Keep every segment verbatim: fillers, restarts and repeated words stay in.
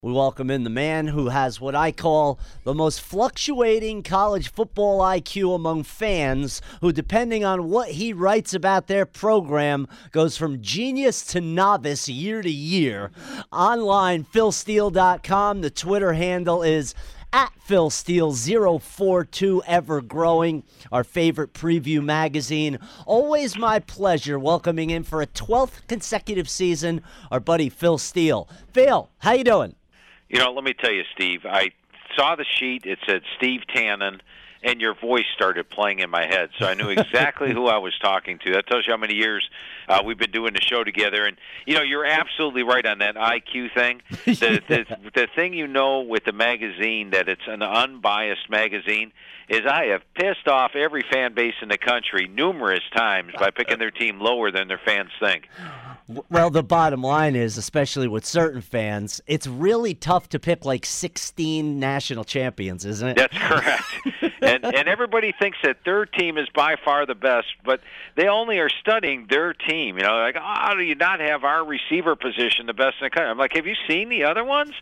We welcome in the man who has what I call the most fluctuating college football I Q among fans, who, depending on what he writes about their program, goes from genius to novice year to year. Online, phil steele dot com. The Twitter handle is at phil steele zero four two, ever growing, our favorite preview magazine. Always my pleasure welcoming in for a twelfth consecutive season our buddy Phil Steele. Phil, how you doing? You know, let me tell you, Steve, I saw the sheet. It said Steve Tannen, and your voice started playing in my head, so I knew exactly who I was talking to. That tells you how many years uh, we've been doing the show together. And, you know, you're absolutely right on that I Q thing. The, the, the thing you know with the magazine, that it's an unbiased magazine, is I have pissed off every fan base in the country numerous times by picking their team lower than their fans think. Well, the bottom line is, especially with certain fans, it's really tough to pick like sixteen national champions, isn't it? That's correct. and and everybody thinks that their team is by far the best, but they only are studying their team. You know, like, oh, how do you not have our receiver position the best in the country? I'm like, have you seen the other ones?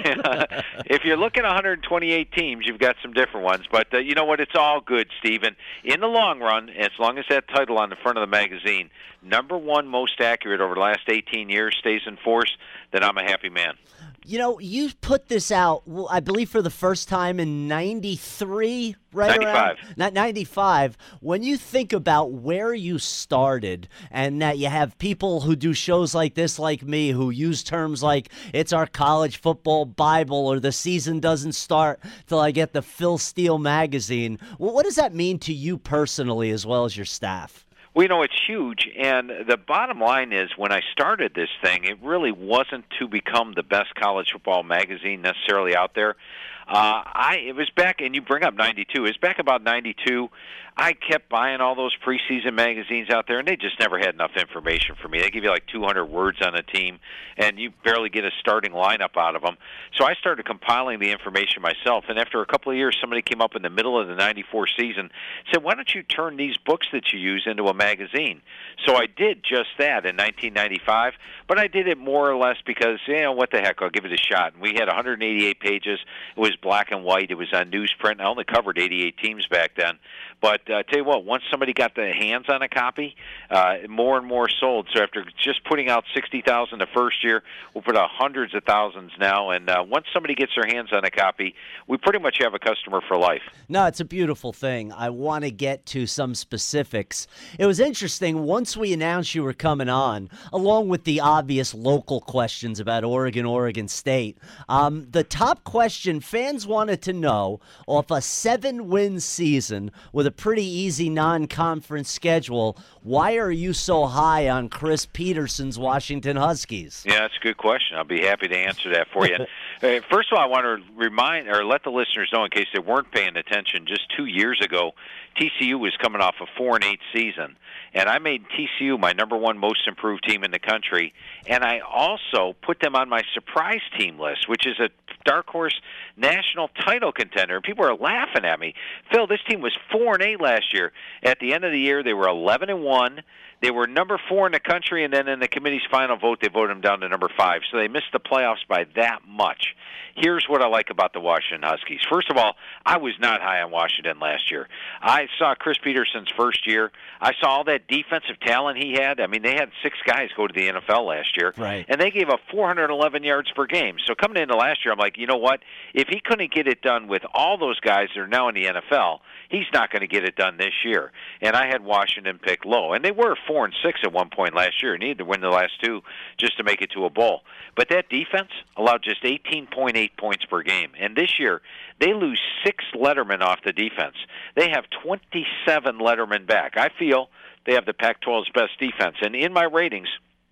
If you're looking at one hundred twenty-eight teams, you've got some different ones. But uh, you know what? It's all good, Stephen. In the long run, as long as that title on the front of the magazine, number one most accurate over the last eighteen years, stays in force, then I'm a happy man. You know, you put this out, I believe, for the first time in ninety-three, right ninety-five. around? Not ninety-five. When you think about where you started and that you have people who do shows like this, like me, who use terms like it's our college football Bible or the season doesn't start till I get the Phil Steele magazine, well, what does that mean to you personally as well as your staff? Well, you know, it's huge, and the bottom line is when I started this thing, it really wasn't to become the best college football magazine necessarily out there. Uh, I it was back, and you bring up ninety-two. It was back about ninety-two. I kept buying all those preseason magazines out there, and they just never had enough information for me. They give you like two hundred words on a team, and you barely get a starting lineup out of them. So I started compiling the information myself, and after a couple of years, somebody came up in the middle of the ninety-four season and said, why don't you turn these books that you use into a magazine? So I did just that in nineteen ninety-five, but I did it more or less because, you know, what the heck, I'll give it a shot. And we had one hundred eighty-eight pages. It was black and white. It was on newsprint. I only covered eighty-eight teams back then. But uh, tell you what, once somebody got their hands on a copy, uh, more and more sold. So after just putting out sixty thousand the first year, we'll put out hundreds of thousands now. And uh, once somebody gets their hands on a copy, we pretty much have a customer for life. No, it's a beautiful thing. I want to get to some specifics. It was interesting, once we announced you were coming on, along with the obvious local questions about Oregon, Oregon State, um, the top question fans wanted to know, off a seven-win season with a pretty easy non-conference schedule, why are you so high on Chris Peterson's Washington Huskies? Yeah, that's a good question. I'll be happy to answer that for you. uh, first of all, I want to remind or let the listeners know, in case they weren't paying attention, just two years ago, T C U was coming off a four and eight season, and I made T C U my number one most improved team in the country, and I also put them on my surprise team list, which is a dark horse national title contender. And people are laughing at me. Phil, this team was four and eight last year. At the end of the year, they were eleven and one. They were number four in the country, and then in the committee's final vote, they voted them down to number five. So they missed the playoffs by that much. Here's what I like about the Washington Huskies. First of all, I was not high on Washington last year. I saw Chris Peterson's first year. I saw all that defensive talent he had. I mean, they had six guys go to the N F L last year, right, and they gave up four hundred eleven yards per game. So coming into last year, I'm like, you know what? If he couldn't get it done with all those guys that are now in the N F L, he's not going to get it done this year. And I had Washington picked low. And they were four and six at one point last year. Needed to win the last two just to make it to a bowl. But that defense allowed just eighteen point eight points per game. And this year, they lose six Letterman off the defense. They have twenty-seven Letterman back. I feel they have the Pac twelve's best defense. And in my ratings,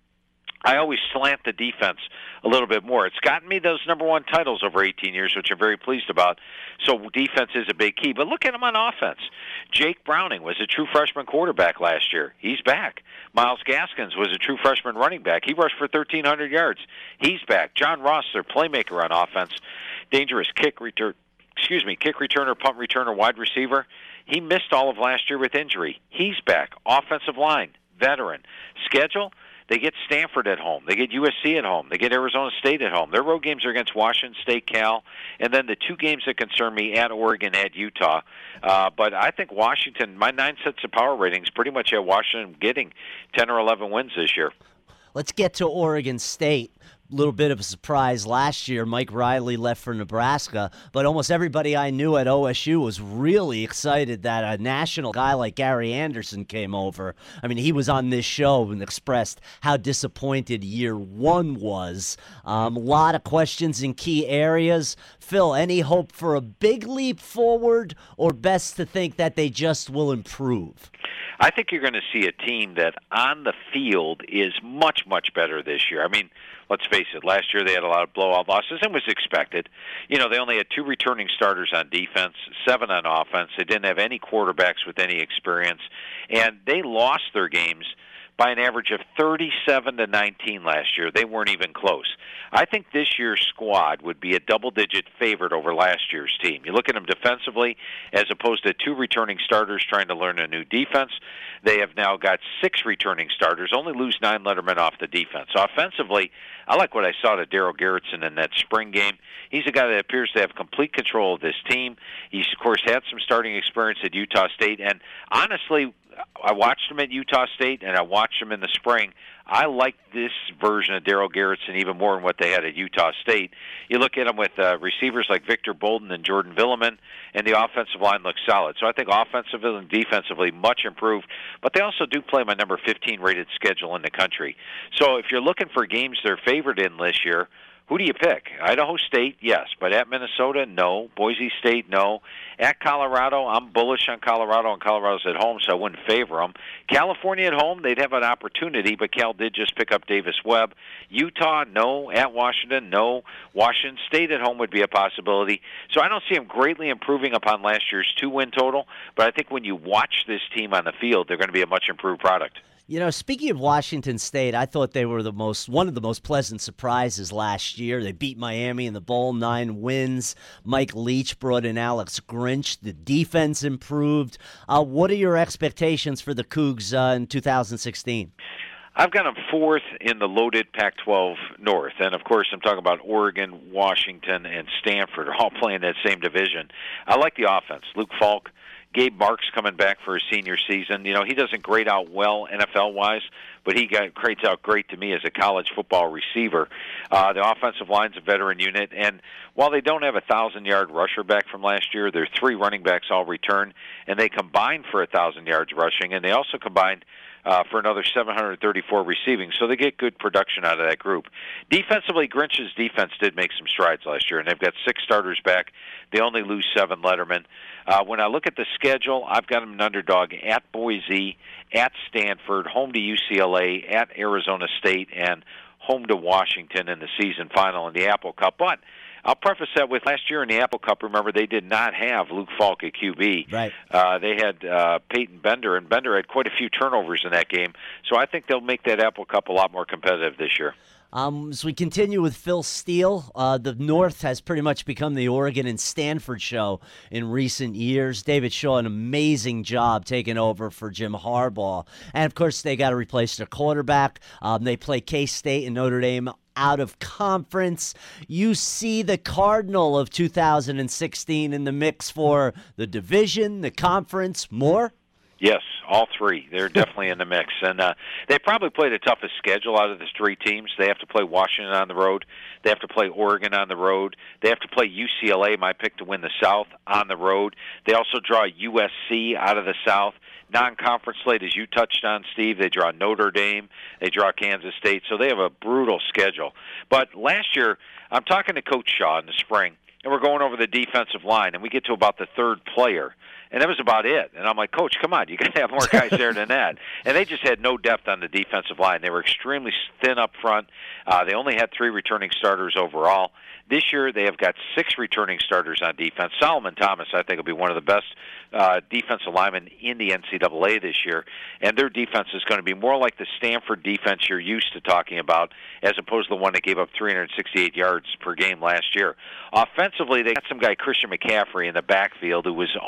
I always slant the defense a little bit more. It's gotten me those number one titles over eighteen years, which I'm very pleased about. So defense is a big key. But look at them on offense. Jake Browning was a true freshman quarterback last year. He's back. Miles Gaskins was a true freshman running back. He rushed for thirteen hundred yards. He's back. John Ross, their playmaker on offense, dangerous kick return. Excuse me, kick returner, punt returner, wide receiver. He missed all of last year with injury. He's back. Offensive line, veteran. Schedule. They get Stanford at home. They get U S C at home. They get Arizona State at home. Their road games are against Washington State, Cal, and then the two games that concern me at Oregon, at Utah. Uh, but I think Washington, my nine sets of power ratings pretty much have Washington getting ten or eleven wins this year. Let's get to Oregon State. Little bit of a surprise last year. Mike Riley left for Nebraska, but almost everybody I knew at O S U was really excited that a national guy like Gary Anderson came over. I mean, he was on this show and expressed how disappointed year one was. Um, a lot of questions in key areas. Phil, any hope for a big leap forward, or best to think that they just will improve? I think you're going to see a team that on the field is much, much better this year. I mean, let's face it, last year they had a lot of blowout losses and was expected. You know, they only had two returning starters on defense, seven on offense. They didn't have any quarterbacks with any experience, and they lost their games by an average of thirty-seven to nineteen last year. They weren't even close. I think this year's squad would be a double-digit favorite over last year's team. You look at them defensively, as opposed to two returning starters trying to learn a new defense. They have now got six returning starters, only lose nine lettermen off the defense. Offensively, I like what I saw to Darryl Garrettson in that spring game. He's a guy that appears to have complete control of this team. He's, of course, had some starting experience at Utah State, and honestly, I watched him at Utah State, and I watched him in the spring. I like this version of Darryl Garrettson even more than what they had at Utah State. You look at him with uh, receivers like Victor Bolden and Jordan Villeman, and the offensive line looks solid. So I think offensively and defensively much improved, but they also do play my number fifteen rated schedule in the country. So if you're looking for games they're favored in this year, who do you pick? Idaho State, yes. But at Minnesota, no. Boise State, no. At Colorado, I'm bullish on Colorado, and Colorado's at home, so I wouldn't favor them. California at home, they'd have an opportunity, but Cal did just pick up Davis Webb. Utah, no. At Washington, no. Washington State at home would be a possibility. So I don't see them greatly improving upon last year's two-win total, but I think when you watch this team on the field, they're going to be a much improved product. You know, speaking of Washington State, I thought they were the most one of the most pleasant surprises last year. They beat Miami in the bowl, nine wins. Mike Leach brought in Alex Grinch. The defense improved. Uh, what are your expectations for the Cougs uh, in two thousand sixteen? I've got them fourth in the loaded Pac twelve North. And, of course, I'm talking about Oregon, Washington, and Stanford are all playing that same division. I like the offense. Luke Falk. Gabe Marks coming back for his senior season. You know, he doesn't grade out well N F L-wise, but he got, grades out great to me as a college football receiver. Uh, the offensive line's a veteran unit, and while they don't have a thousand-yard rusher back from last year, their three running backs all return, and they combined for one thousand yards rushing, and they also combined Uh, for another seven hundred thirty-four receiving, so they get good production out of that group. Defensively, Grinch's defense did make some strides last year, and they've got six starters back. They only lose seven lettermen. Uh, when I look at the schedule, I've got them an underdog at Boise, at Stanford, home to U C L A, at Arizona State, and home to Washington in the season final in the Apple Cup. But I'll preface that with last year in the Apple Cup, remember, they did not have Luke Falk at Q B. Right. Uh, they had uh, Peyton Bender, and Bender had quite a few turnovers in that game. So I think they'll make that Apple Cup a lot more competitive this year. Um, as we continue with Phil Steele, uh, the North has pretty much become the Oregon and Stanford show in recent years. David Shaw, an amazing job taking over for Jim Harbaugh. And, of course, they got to replace their quarterback. Um, they play K-State and Notre Dame out of conference. You see the Cardinal of two thousand sixteen in the mix for the division, the conference, more? Yes, all three. They're definitely in the mix. And uh, they probably play the toughest schedule out of the three teams. They have to play Washington on the road. They have to play Oregon on the road. They have to play U C L A, my pick to win the South, on the road. They also draw U S C out of the South. Non-conference slate, as you touched on, Steve, they draw Notre Dame. They draw Kansas State. So they have a brutal schedule. But last year, I'm talking to Coach Shaw in the spring, and we're going over the defensive line, and we get to about the third player. And that was about it. And I'm like, Coach, come on, you got to have more guys there than that. And they just had no depth on the defensive line. They were extremely thin up front. Uh, they only had three returning starters overall. This year, they have got six returning starters on defense. Solomon Thomas, I think, will be one of the best uh, defensive linemen in the N C double A this year. And their defense is going to be more like the Stanford defense you're used to talking about, as opposed to the one that gave up three hundred sixty-eight yards per game last year. Offensively, they got some guy, Christian McCaffrey, in the backfield, who was almost won the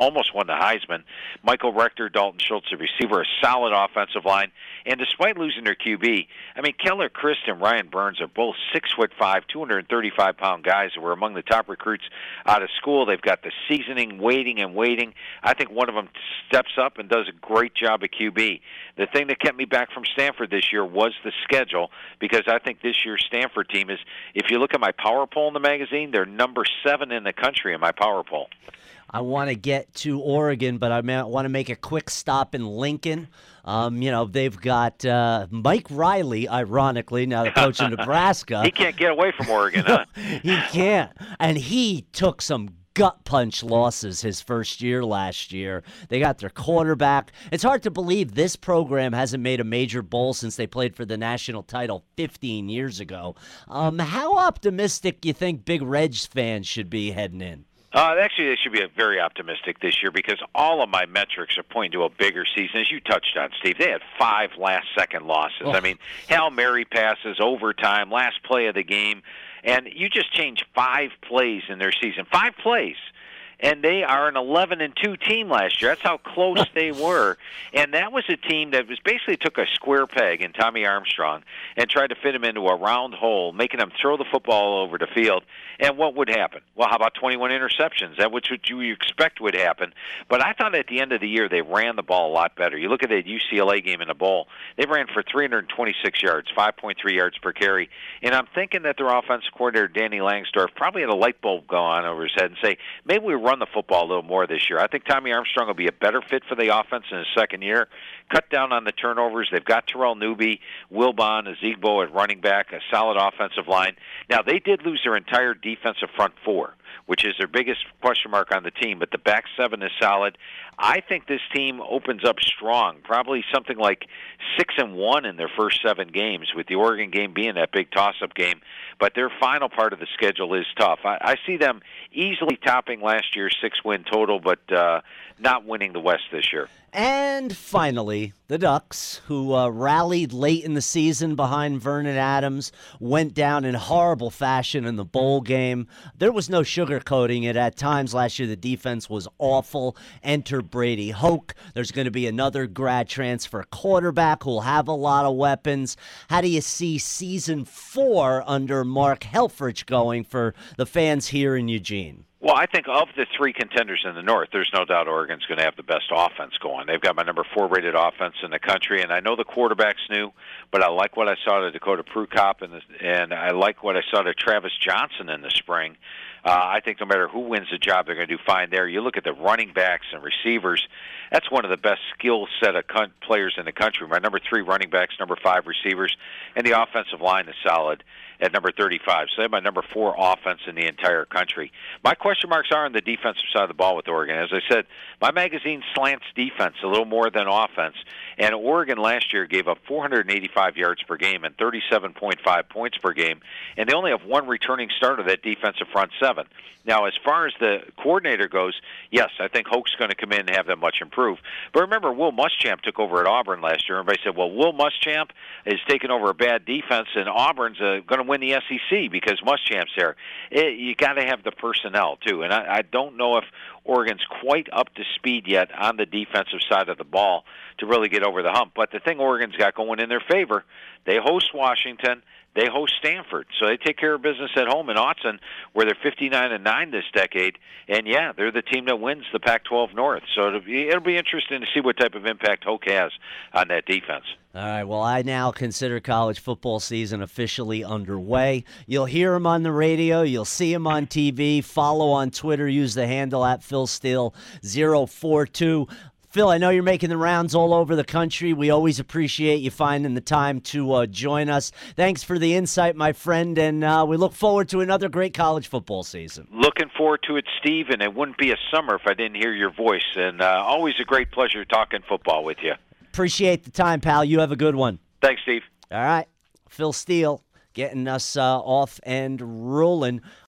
the Heisman. Michael Rector, Dalton Schultz, the receiver, a solid offensive line. And despite losing their Q B, I mean, Keller Christ and Ryan Burns are both six foot five, two hundred thirty-five pound guys who were among the top recruits out of school. They've got the seasoning, waiting and waiting. I think one of them steps up and does a great job at Q B. The thing that kept me back from Stanford this year was the schedule, because I think this year's Stanford team is, if you look at my power poll in the magazine, they're number seven in the country in my power poll. I want to get to Oregon, but I want to make a quick stop in Lincoln. Um, you know, they've got uh, Mike Riley, ironically, now the coach of Nebraska. He can't get away from Oregon, huh? He can't. And he took some gut punch losses his first year last year. They got their quarterback. It's hard to believe this program hasn't made a major bowl since they played for the national title fifteen years ago. Um, how optimistic do you think Big Reg's fans should be heading in? Uh, actually, they should be very optimistic this year, because all of my metrics are pointing to a bigger season. As you touched on, Steve, they had five last-second losses. Oh. I mean, Hail Mary passes, overtime, last play of the game, and you just changed five plays in their season. Five plays. And they are an eleven and two team last year. That's how close they were. And that was a team that was basically took a square peg in Tommy Armstrong and tried to fit him into a round hole, making him throw the football all over the field. And what would happen? Well, how about twenty-one interceptions? That was what you expect would happen. But I thought at the end of the year they ran the ball a lot better. You look at that U C L A game in the bowl. They ran for three hundred twenty-six yards, five point three yards per carry. And I'm thinking that their offensive coordinator, Danny Langsdorff, probably had a light bulb go on over his head and say, maybe we run the football a little more this year. I think Tommy Armstrong will be a better fit for the offense in his second year. Cut down on the turnovers. They've got Terrell Newby, Wilbon, Ezigbo at running back, a solid offensive line. Now, they did lose their entire defensive front four, which is their biggest question mark on the team, but the back seven is solid. I think this team opens up strong, probably something like six and one in their first seven games, with the Oregon game being that big toss-up game. But their final part of the schedule is tough. I, I see them easily topping last year's six-win total, but uh, not winning the West this year. And finally, the Ducks, who uh, rallied late in the season behind Vernon Adams, went down in horrible fashion in the bowl game. There was no sugarcoating it. At times last year, the defense was awful. Enter Brady Hoke. There's going to be another grad transfer quarterback who'll have a lot of weapons. How do you see season four under Mark Helfrich going for the fans here in Eugene? Well, I think of the three contenders in the North, there's no doubt Oregon's going to have the best offense going. They've got my number four rated offense in the country, and I know the quarterback's new, but I like what I saw to Dakota Prukop, and, and I like what I saw to Travis Johnson in the spring. Uh, I think no matter who wins the job, they're going to do fine there. You look at the running backs and receivers, that's one of the best skill set of con- players in the country. My number three running backs, number five receivers, and the offensive line is solid at number thirty-five. So they have my number four offense in the entire country. My question marks are on the defensive side of the ball with Oregon. As I said, my magazine slants defense a little more than offense. And Oregon last year gave up four hundred eighty-five yards per game and thirty-seven point five points per game. And they only have one returning starter, that defensive front seven. Now, as far as the coordinator goes, yes, I think Hoke's going to come in and have them much improved. But remember, Will Muschamp took over at Auburn last year. Everybody said, well, Will Muschamp is taking over a bad defense, and Auburn's uh, going to win the S E C because Muschamp's there. It, you got to have the personnel, too. And I, I don't know if Oregon's quite up to speed yet on the defensive side of the ball to really get over the hump. But the thing Oregon's got going in their favor, they host Washington, they host Stanford, so they take care of business at home in Autzen, where they're fifty-nine and nine this decade. And yeah, they're the team that wins the Pac twelve North. So it'll be, it'll be interesting to see what type of impact Hoke has on that defense. All right, well, I now consider college football season officially underway. You'll hear him on the radio. You'll see him on T V. Follow on Twitter. Use the handle at Phil Steele zero four two. Phil, I know you're making the rounds all over the country. We always appreciate you finding the time to uh, join us. Thanks for the insight, my friend, and uh, we look forward to another great college football season. Looking forward to it, Steve, and it wouldn't be a summer if I didn't hear your voice. And uh, always a great pleasure talking football with you. Appreciate the time, pal. You have a good one. Thanks, Steve. All right. Phil Steele getting us uh, off and rolling.